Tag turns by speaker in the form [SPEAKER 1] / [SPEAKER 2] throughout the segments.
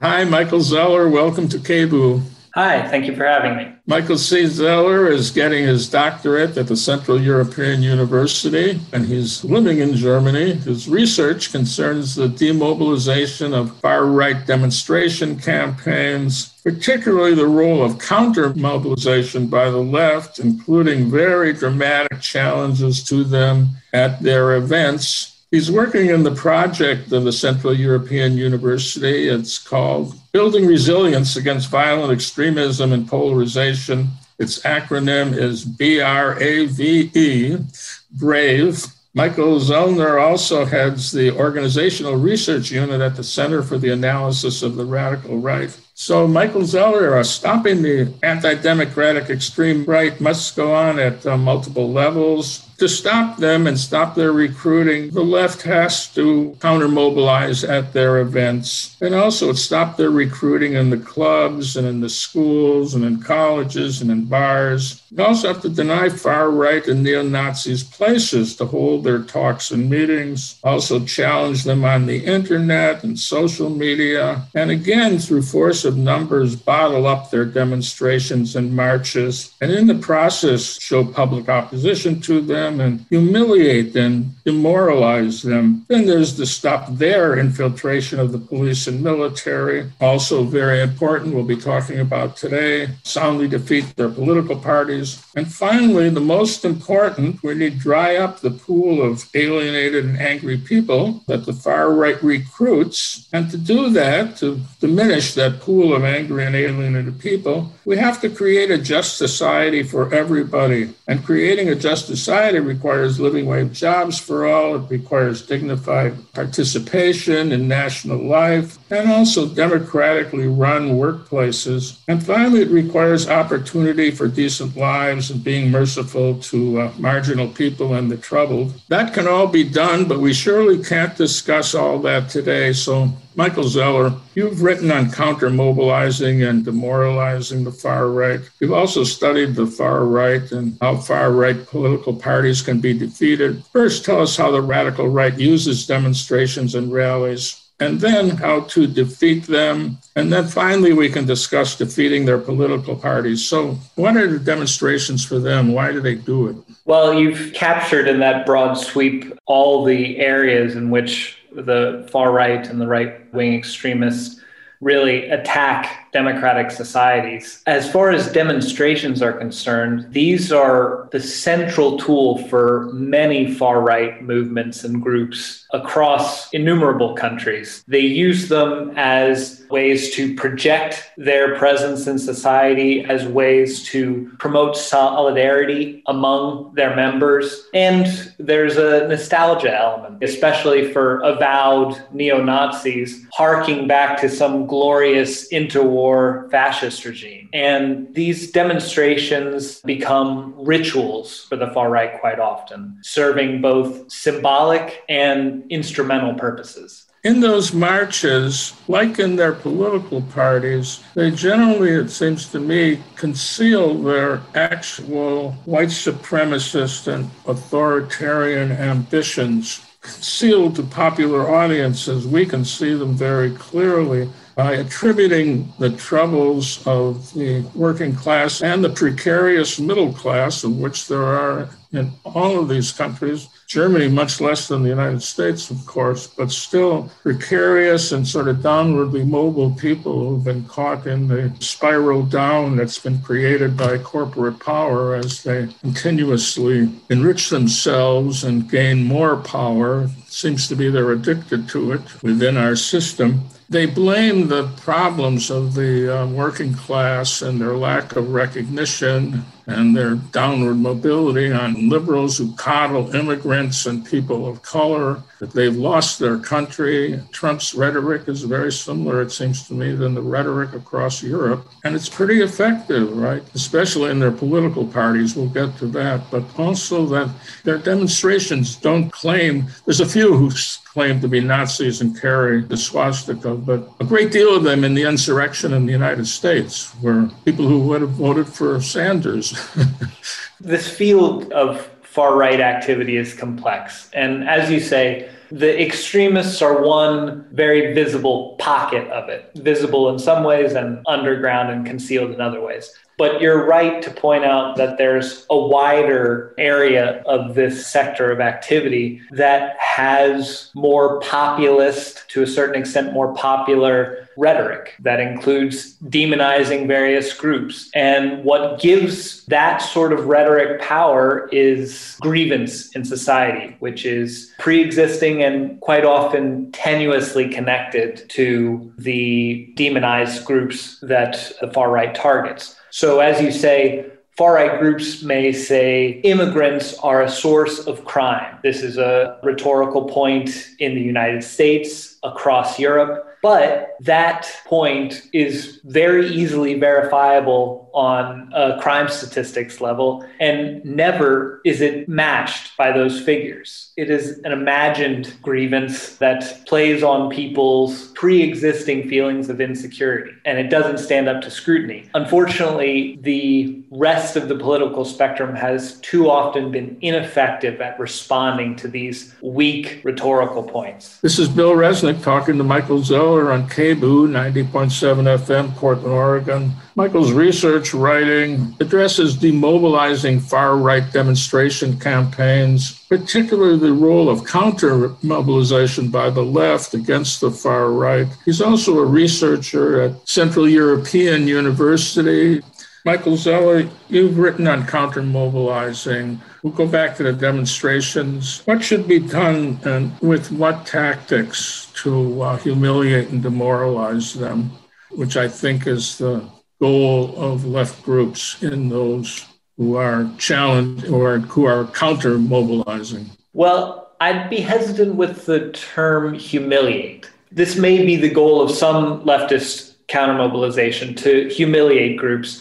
[SPEAKER 1] Hi, Michael Zeller. Welcome to KBOO.
[SPEAKER 2] Hi, thank you for having me.
[SPEAKER 1] Michael C. Zeller is getting his doctorate at the Central European University, and he's living in Germany. His research concerns the demobilization of far-right demonstration campaigns, particularly the role of counter-mobilization by the left, including very dramatic challenges to them at their events. He's working in the project of the Central European University. It's called Building Resilience Against Violent Extremism and Polarization. Its acronym is BRAVE, BRAVE. Michael Zellner also heads the Organizational Research Unit at the Center for the Analysis of the Radical Right. So Michael Zeller, stopping the anti-democratic extreme right must go on at multiple levels. To stop them and stop their recruiting, the left has to counter-mobilize at their events and also stop their recruiting in the clubs and in the schools and in colleges and in bars. They also have to deny far-right and neo-Nazis places to hold their talks and meetings, also challenge them on the internet and social media, and again, through force of numbers, bottle up their demonstrations and marches, and in the process, show public opposition to them and humiliate and demoralize them. Then there's to stop their infiltration of the police and military. Also very important, we'll be talking about today, soundly defeat their political parties. And finally, the most important, we need to dry up the pool of alienated and angry people that the far right recruits. And to do that, to diminish that pool of angry and alienated people, we have to create a just society for everybody. And creating a just society requires living wage jobs for all. It requires dignified participation in national life and also democratically run workplaces. And finally, it requires opportunity for decent lives and being merciful to marginal people and the troubled. That can all be done, but we surely can't discuss all that today. So Michael Zeller, you've written on counter-mobilizing and demoralizing the far right. You've also studied the far right and how far-right political parties can be defeated. First, tell us how the radical right uses demonstrations and rallies, and then how to defeat them. And then finally, we can discuss defeating their political parties. So what are the demonstrations for them? Why do they do it?
[SPEAKER 2] Well, you've captured in that broad sweep all the areas in which the far right and the right-wing extremists really attack democratic societies. As far as demonstrations are concerned, these are the central tool for many far-right movements and groups across innumerable countries. They use them as ways to project their presence in society, as ways to promote solidarity among their members. And there's a nostalgia element, especially for avowed neo-Nazis, harking back to some glorious interwar fascist regime. And these demonstrations become rituals for the far right quite often, serving both symbolic and instrumental purposes.
[SPEAKER 1] In those marches, like in their political parties, they generally, it seems to me, conceal their actual white supremacist and authoritarian ambitions. Concealed to popular audiences, we can see them very clearly by attributing the troubles of the working class and the precarious middle class, of which there are in all of these countries, Germany much less than the United States, of course, but still precarious and sort of downwardly mobile people who've been caught in the spiral down that's been created by corporate power as they continuously enrich themselves and gain more power. It seems to be they're addicted to it within our system. They blame the problems of the working class and their lack of recognition and their downward mobility on liberals who coddle immigrants and people of color, that they've lost their country. Trump's rhetoric is very similar, it seems to me, than the rhetoric across Europe. And it's pretty effective, right? Especially in their political parties. We'll get to that. But also that their demonstrations don't claim, there's a few who claim to be Nazis and carry the swastika, but a great deal of them in the insurrection in the United States were people who would have voted for Sanders.
[SPEAKER 2] This field of far-right activity is complex. And as you say, The extremists are one very visible pocket of it, visible in some ways and underground and concealed in other ways. But you're right to point out that there's a wider area of this sector of activity that has more populist, to a certain extent, more popular rhetoric that includes demonizing various groups. And what gives that sort of rhetoric power is grievance in society, which is pre-existing and quite often tenuously connected to the demonized groups that the far right targets. So as you say, far-right groups may say immigrants are a source of crime. This is a rhetorical point in the United States, across Europe. But that point is very easily verifiable on a crime statistics level, and never is it matched by those figures. It is an imagined grievance that plays on people's pre-existing feelings of insecurity, and it doesn't stand up to scrutiny. Unfortunately, the rest of the political spectrum has too often been ineffective at responding to these weak rhetorical points.
[SPEAKER 1] This is Bill Resnick talking to Michael Zeller on KBOO 90.7 FM, Portland, Oregon. Michael's research writing addresses demobilizing far-right demonstration campaigns, particularly the role of counter-mobilization by the left against the far right. He's also a researcher at Central European University. Michael Zeller, you've written on counter-mobilizing. We'll go back to the demonstrations. What should be done and with what tactics to humiliate and demoralize them, which I think is the goal of left groups in those who are challenged or who are counter-mobilizing?
[SPEAKER 2] Well, I'd be hesitant with the term humiliate. This may be the goal of some leftist counter-mobilization, to humiliate groups,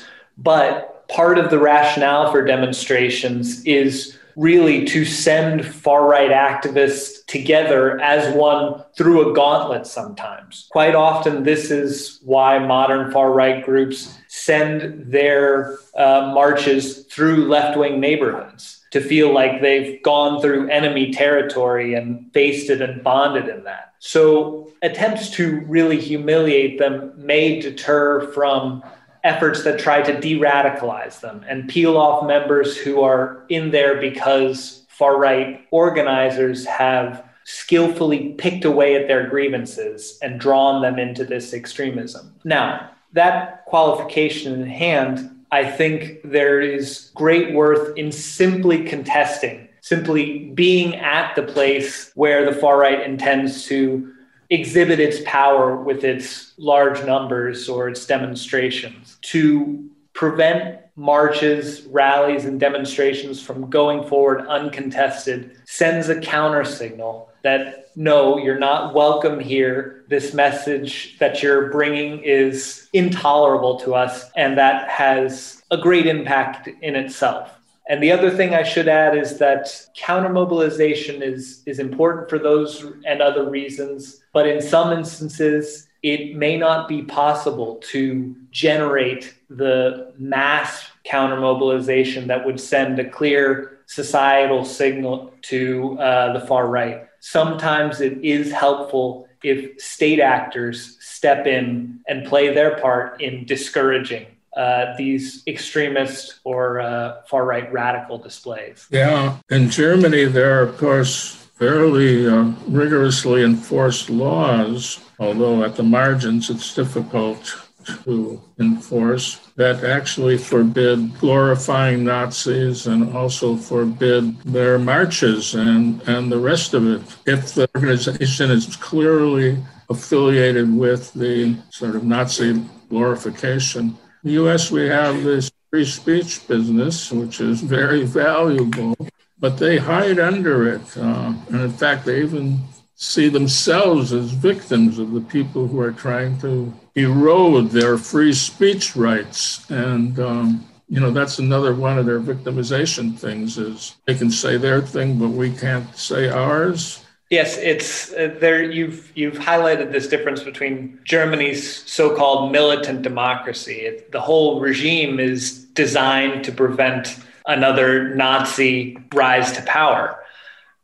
[SPEAKER 2] but part of the rationale for demonstrations is really to send far-right activists together as one through a gauntlet sometimes. Quite often, this is why modern far-right groups send their marches through left-wing neighborhoods, to feel like they've gone through enemy territory and faced it and bonded in that. So attempts to really humiliate them may deter from efforts that try to de-radicalize them and peel off members who are in there because far-right organizers have skillfully picked away at their grievances and drawn them into this extremism. Now, that qualification in hand, I think there is great worth in simply contesting, simply being at the place where the far-right intends to exhibit its power with its large numbers or its demonstrations, to prevent marches, rallies, and demonstrations from going forward uncontested sends a counter signal that, no, you're not welcome here. This message that you're bringing is intolerable to us, and that has a great impact in itself. And the other thing I should add is that counter-mobilization is important for those and other reasons, but in some instances, it may not be possible to generate the mass counter-mobilization that would send a clear societal signal to the far right. Sometimes it is helpful if state actors step in and play their part in discouraging these extremist or far-right radical displays.
[SPEAKER 1] Yeah, in Germany, there are, of course, fairly rigorously enforced laws, although at the margins it's difficult to enforce, that actually forbid glorifying Nazis and also forbid their marches and the rest of it. If the organization is clearly affiliated with the sort of Nazi glorification. In the U.S., we have this free speech business, which is very valuable, but they hide under it. And in fact, they even see themselves as victims of the people who are trying to erode their free speech rights. And, that's another one of their victimization things is they can say their thing, but we can't say ours.
[SPEAKER 2] Yes, it's there. You've highlighted this difference between Germany's so-called militant democracy. The whole regime is designed to prevent another Nazi rise to power.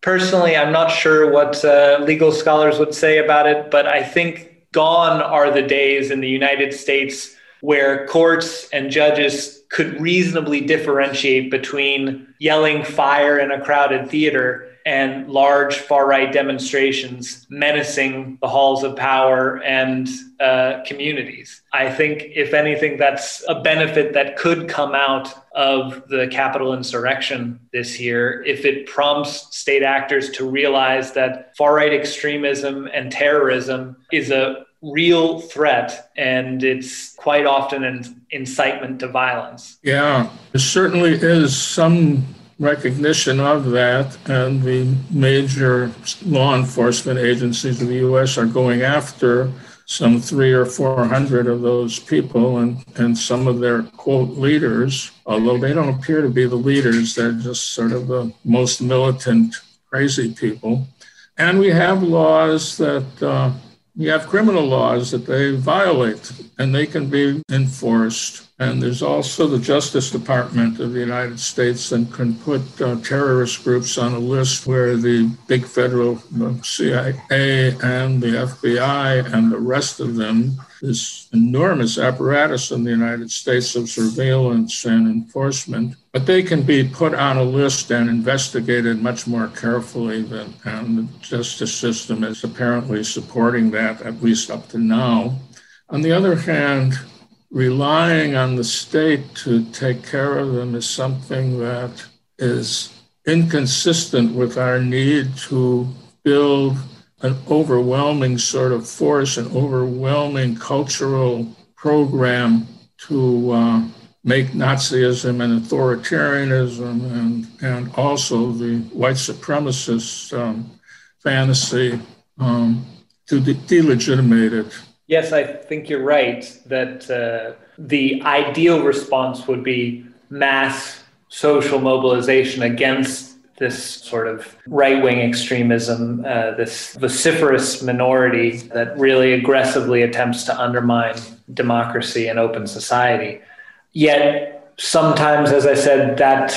[SPEAKER 2] Personally, I'm not sure what legal scholars would say about it, but I think gone are the days in the United States where courts and judges could reasonably differentiate between yelling fire in a crowded theater and large far-right demonstrations menacing the halls of power and communities. I think, if anything, that's a benefit that could come out of the Capitol insurrection this year, if it prompts state actors to realize that far-right extremism and terrorism is a real threat, and it's quite often an incitement to violence.
[SPEAKER 1] Yeah, there certainly is some recognition of that, and the major law enforcement agencies of the U.S. are going after some 300 or 400 of those people and some of their, quote, leaders, although they don't appear to be the leaders. They're just sort of the most militant, crazy people. And we have laws that, we have criminal laws that they violate, and they can be enforced. And there's also the Justice Department of the United States that can put terrorist groups on a list where the big federal CIA and the FBI and the rest of them, this enormous apparatus in the United States of surveillance and enforcement, but they can be put on a list and investigated much more carefully than, and the justice system is apparently supporting that, at least up to now. On the other hand, relying on the state to take care of them is something that is inconsistent with our need to build an overwhelming sort of force, an overwhelming cultural program to make Nazism and authoritarianism and also the white supremacist fantasy to delegitimate it.
[SPEAKER 2] Yes, I think you're right that the ideal response would be mass social mobilization against this sort of right-wing extremism, this vociferous minority that really aggressively attempts to undermine democracy and open society. Yet sometimes, as I said, that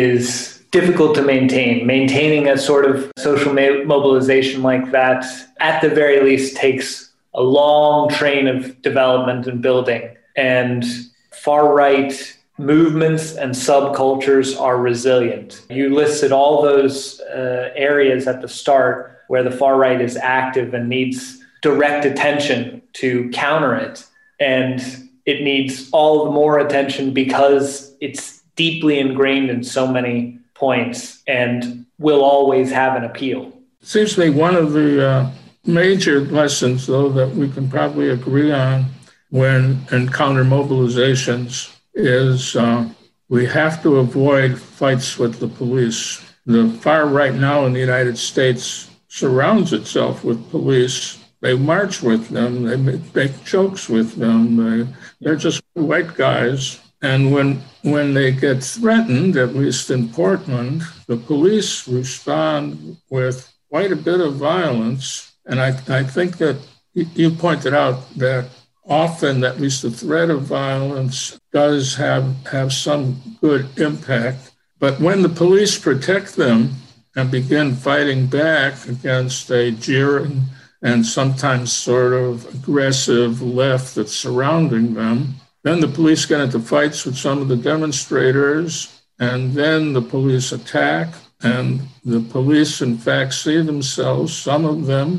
[SPEAKER 2] is difficult to maintain. Maintaining a sort of social mobilization like that, at the very least, takes a long train of development and building. And far-right movements and subcultures are resilient. You listed all those areas at the start where the far-right is active and needs direct attention to counter it. And it needs all the more attention because it's deeply ingrained in so many points and will always have an appeal.
[SPEAKER 1] It seems to me one of the major lessons, though, that we can probably agree on when in counter mobilizations is we have to avoid fights with the police. The far right now in the United States surrounds itself with police. They march with them. They make jokes with them. They're just white guys. And when they get threatened, at least in Portland, the police respond with quite a bit of violence. And I think that you pointed out that often, at least the threat of violence does have some good impact. But when the police protect them and begin fighting back against a jeering and sometimes sort of aggressive left that's surrounding them, then the police get into fights with some of the demonstrators, and then the police attack. And the police, in fact, see themselves, some of them,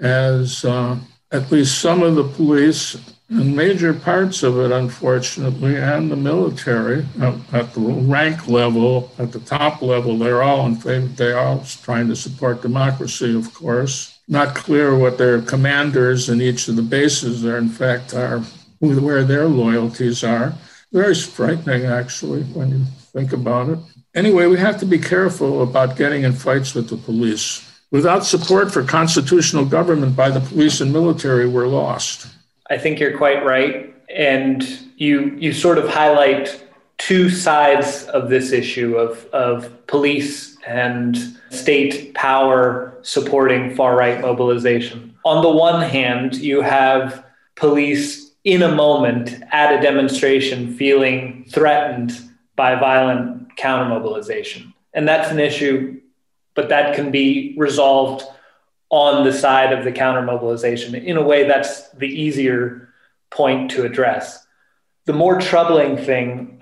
[SPEAKER 1] as at least some of the police, and major parts of it, unfortunately, and the military, at the rank level, at the top level, they're all in favor. They're all trying to support democracy, of course. Not clear what their commanders in each of the bases are, in fact, are, where their loyalties are. Very frightening, actually, when you think about it. Anyway, we have to be careful about getting in fights with the police. Without support for constitutional government by the police and military, we're lost.
[SPEAKER 2] I think you're quite right. And you sort of highlight two sides of this issue of police and state power supporting far-right mobilization. On the one hand, you have police in a moment at a demonstration feeling threatened by violent counter-mobilization. And that's an issue but that can be resolved on the side of the counter-mobilization. In a way, that's the easier point to address. The more troubling thing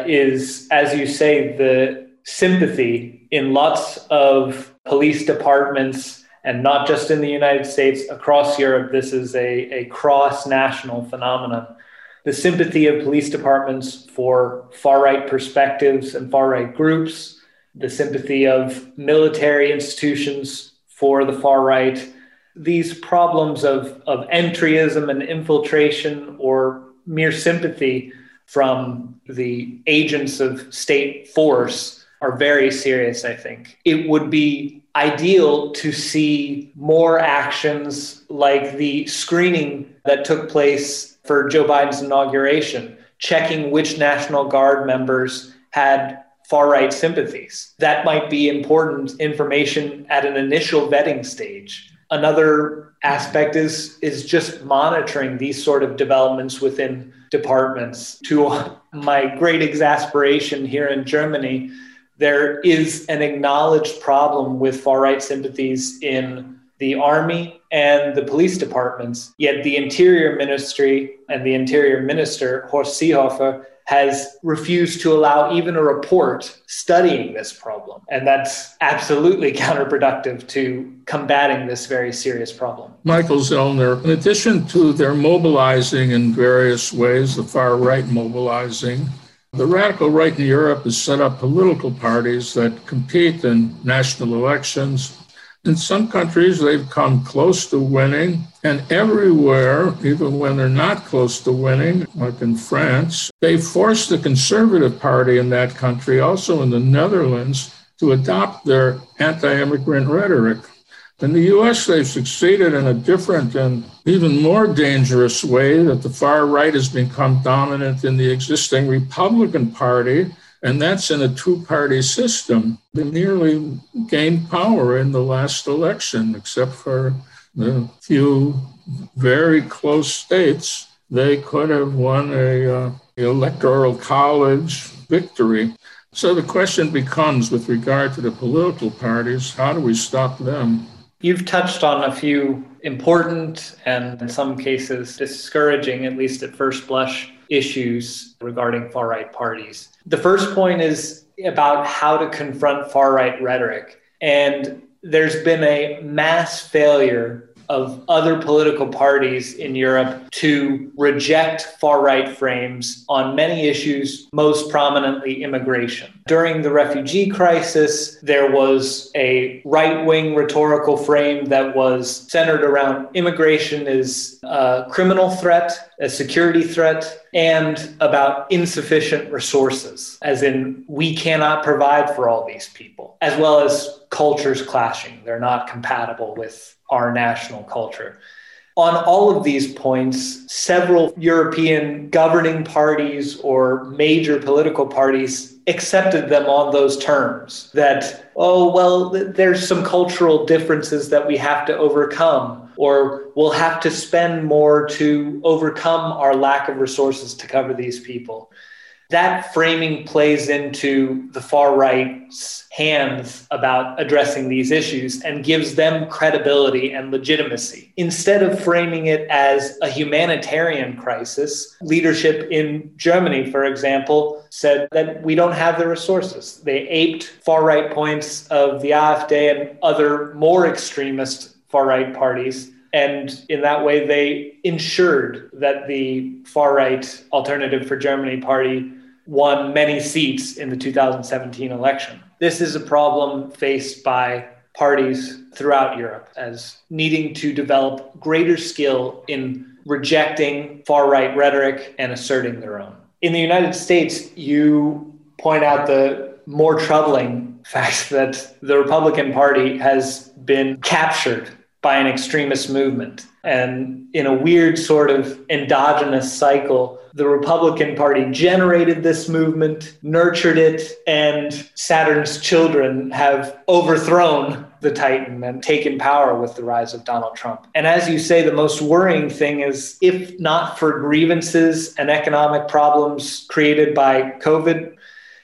[SPEAKER 2] is, as you say, the sympathy in lots of police departments, and not just in the United States, across Europe. This is a cross-national phenomenon. The sympathy of police departments for far-right perspectives and far-right groups, the sympathy of military institutions for the far right, these problems of entryism and infiltration or mere sympathy from the agents of state force are very serious, I think. It would be ideal to see more actions like the screening that took place for Joe Biden's inauguration, checking which National Guard members had far-right sympathies. That might be important information at an initial vetting stage. Another aspect is just monitoring these sort of developments within departments. To my great exasperation here in Germany, there is an acknowledged problem with far-right sympathies in the army and the police departments. Yet the Interior Ministry and the Interior Minister, Horst Seehofer, has refused to allow even a report studying this problem. And that's absolutely counterproductive to combating this very serious problem.
[SPEAKER 1] Michael Zellner, in addition to their mobilizing in various ways, the far right mobilizing, the radical right in Europe has set up political parties that compete in national elections. In some countries, they've come close to winning, and everywhere, even when they're not close to winning, like in France, they forced the Conservative Party in that country, also in the Netherlands, to adopt their anti-immigrant rhetoric. In the US, they've succeeded in a different and even more dangerous way, that the far right has become dominant in the existing Republican Party, and that's in a two-party system. They nearly gained power in the last election, except for the few very close states. They could have won a electoral college victory. So the question becomes, with regard to the political parties, how do we stop them?
[SPEAKER 2] You've touched on a few important and in some cases discouraging, at least at first blush, issues regarding far-right parties. The first point is about how to confront far-right rhetoric. And there's been a mass failure of other political parties in Europe to reject far-right frames on many issues, most prominently immigration. During the refugee crisis, there was a right-wing rhetorical frame that was centered around immigration as a criminal threat, a security threat, and about insufficient resources, as in we cannot provide for all these people, as well as cultures clashing. They're not compatible with our national culture. On all of these points, several European governing parties or major political parties accepted them on those terms, that, there's some cultural differences that we have to overcome, or we'll have to spend more to overcome our lack of resources to cover these people. That framing plays into the far right's hands about addressing these issues and gives them credibility and legitimacy. Instead of framing it as a humanitarian crisis, leadership in Germany, for example, said that we don't have the resources. They aped far right points of the AfD and other more extremist far right parties. And in that way, they ensured that the far right Alternative for Germany party won many seats in the 2017 election. This is a problem faced by parties throughout Europe as needing to develop greater skill in rejecting far-right rhetoric and asserting their own. In the United States, you point out the more troubling fact that the Republican Party has been captured by an extremist movement. And in a weird sort of endogenous cycle, the Republican Party generated this movement, nurtured it, and Saturn's children have overthrown the Titan and taken power with the rise of Donald Trump. And as you say, the most worrying thing is, if not for grievances and economic problems created by COVID,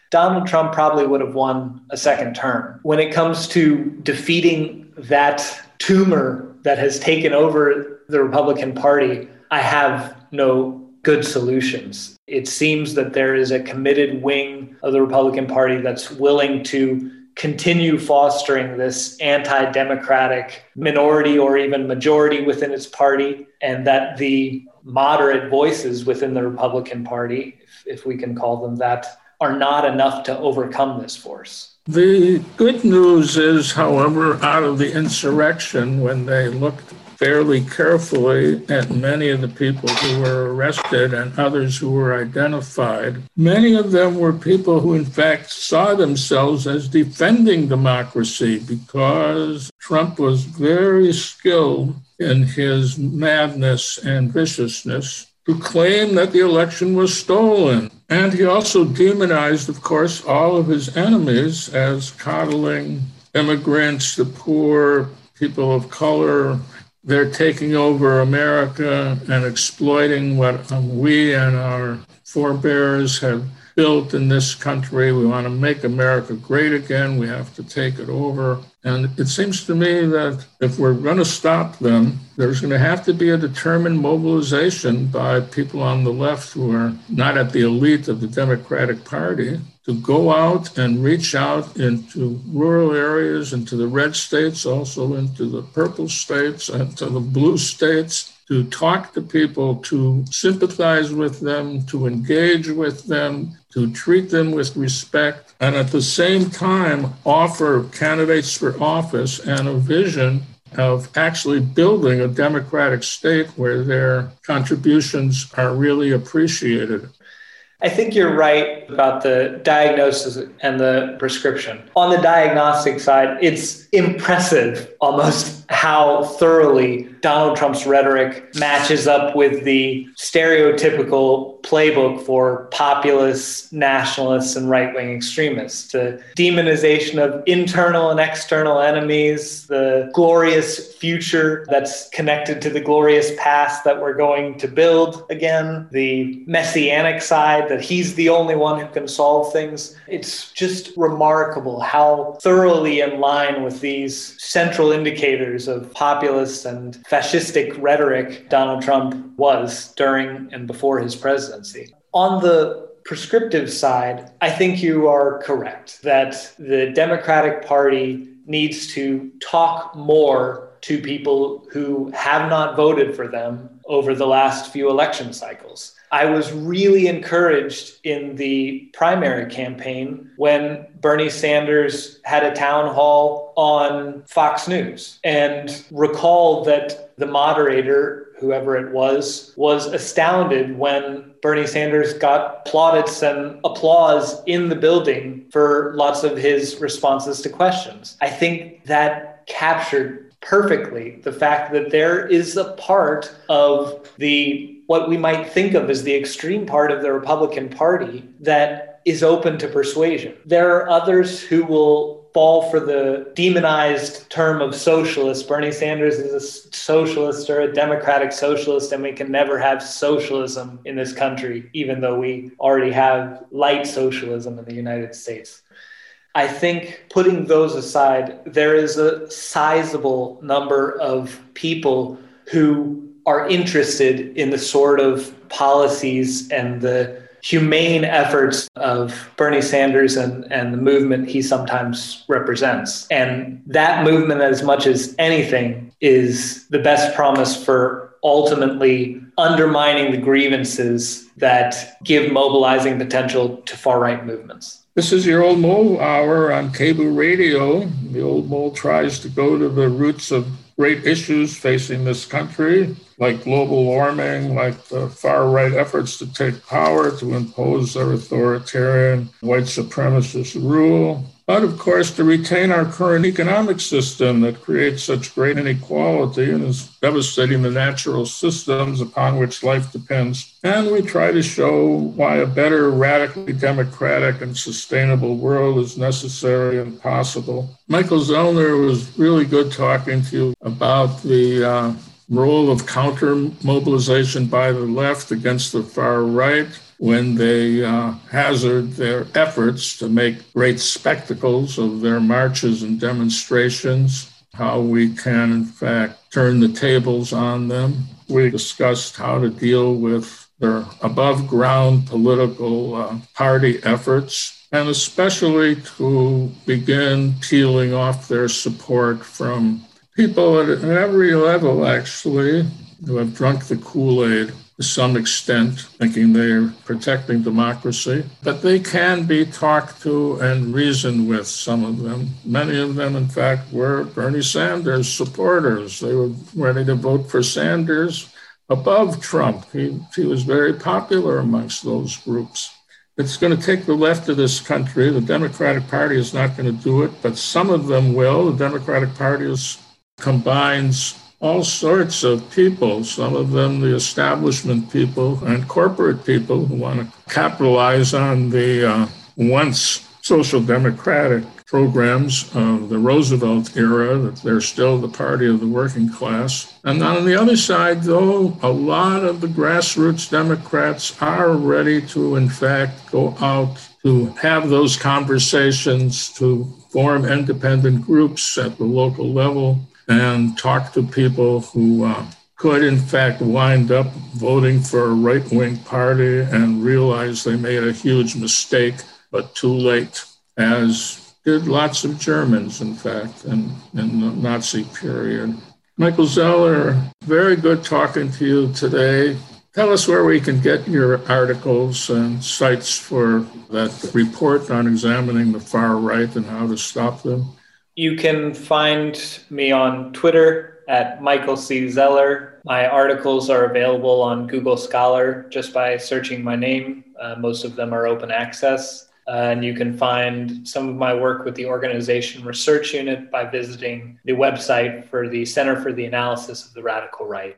[SPEAKER 2] Donald Trump probably would have won a second term. When it comes to defeating that tumor that has taken over the Republican Party, I have no good solutions. It seems that there is a committed wing of the Republican Party that's willing to continue fostering this anti-democratic minority or even majority within its party, and that the moderate voices within the Republican Party, if we can call them that, are not enough to overcome this force.
[SPEAKER 1] The good news is, however, out of the insurrection, when they looked fairly carefully at many of the people who were arrested and others who were identified, many of them were people who in fact saw themselves as defending democracy, because Trump was very skilled in his madness and viciousness to claim that the election was stolen. And he also demonized, of course, all of his enemies as coddling immigrants, the poor, people of color. They're taking over America and exploiting what we and our forebears have built in this country. We want to make America great again. We have to take it over. And it seems to me that if we're going to stop them, there's going to have to be a determined mobilization by people on the left who are not at the elite of the Democratic Party to go out and reach out into rural areas, into the red states, also into the purple states, and to the blue states, to talk to people, to sympathize with them, to engage with them, to treat them with respect, and at the same time offer candidates for office and a vision of actually building a democratic state where their contributions are really appreciated.
[SPEAKER 2] I think you're right about the diagnosis and the prescription. On the diagnostic side, it's impressive almost how thoroughly Donald Trump's rhetoric matches up with the stereotypical playbook for populists, nationalists, and right-wing extremists. The demonization of internal and external enemies, the glorious future that's connected to the glorious past that we're going to build again, the messianic side that he's the only one who can solve things. It's just remarkable how thoroughly in line with these central indicators of populist and fascistic rhetoric Donald Trump was during and before his presidency. On the prescriptive side, I think you are correct that the Democratic Party needs to talk more to people who have not voted for them over the last few election cycles. I was really encouraged in the primary campaign when Bernie Sanders had a town hall on Fox News, and recall that the moderator, whoever it was astounded when Bernie Sanders got plaudits and applause in the building for lots of his responses to questions. I think that captured perfectly the fact that there is a part of what we might think of as the extreme part of the Republican Party that is open to persuasion. There are others who will fall for the demonized term of socialist. Bernie Sanders is a socialist or a democratic socialist, and we can never have socialism in this country, even though we already have light socialism in the United States. I think putting those aside, there is a sizable number of people who are interested in the sort of policies and the humane efforts of Bernie Sanders and the movement he sometimes represents. And that movement, as much as anything, is the best promise for ultimately undermining the grievances that give mobilizing potential to far-right movements.
[SPEAKER 1] This is your Old Mole Hour on cable radio. The Old Mole tries to go to the roots of great issues facing this country, like global warming, like the far-right efforts to take power, to impose their authoritarian white supremacist rule, but of course to retain our current economic system that creates such great inequality and is devastating the natural systems upon which life depends. And we try to show why a better, radically democratic and sustainable world is necessary and possible. Michael Zellner, was really good talking to you about the role of counter-mobilization by the left against the far right when they hazard their efforts to make great spectacles of their marches and demonstrations, how we can, in fact, turn the tables on them. We discussed how to deal with their above-ground political party efforts, and especially to begin peeling off their support from people at every level, actually, who have drunk the Kool-Aid to some extent, thinking they're protecting democracy. But they can be talked to and reasoned with, some of them. Many of them, in fact, were Bernie Sanders supporters. They were ready to vote for Sanders above Trump. He was very popular amongst those groups. It's going to take the left of this country. The Democratic Party is not going to do it, but some of them will. The Democratic Party combines all sorts of people, some of them the establishment people and corporate people who want to capitalize on the once social democratic programs of the Roosevelt era, that they're still the party of the working class. And on the other side, though, a lot of the grassroots Democrats are ready to, in fact, go out to have those conversations, to form independent groups at the local level and talk to people who could, in fact, wind up voting for a right-wing party and realize they made a huge mistake, but too late, as did lots of Germans, in fact, in the Nazi period. Michael Zeller, very good talking to you today. Tell us where we can get your articles and sites for that report on examining the far right and how to stop them.
[SPEAKER 2] You can find me on Twitter at Michael C. Zeller. My articles are available on Google Scholar just by searching my name. Most of them are open access. And you can find some of my work with the organization Research Unit by visiting the website for the Center for the Analysis of the Radical Right.